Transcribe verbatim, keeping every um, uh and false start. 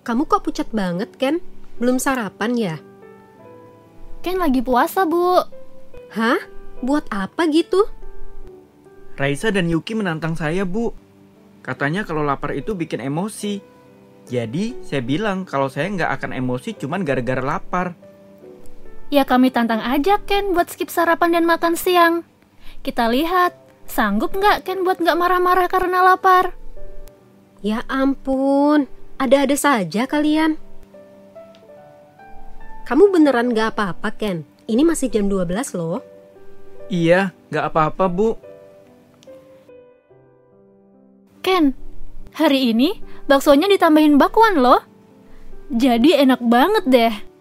Kamu kok pucat banget, Ken? Belum sarapan ya? Ken lagi puasa, Bu. Hah? Buat apa gitu? Raisa dan Yuki menantang saya, Bu. Katanya kalau lapar itu bikin emosi. Jadi saya bilang kalau saya nggak akan emosi cuman gara-gara lapar. Ya kami tantang aja Ken buat skip sarapan dan makan siang. Kita lihat, sanggup nggak Ken buat nggak marah-marah karena lapar? Ya ampun, ada-ada saja kalian. Kamu beneran nggak apa-apa, Ken? Ini masih jam dua belas loh. Iya, nggak apa-apa, Bu. Ken, hari ini baksonya ditambahin bakwan loh. Jadi enak banget deh.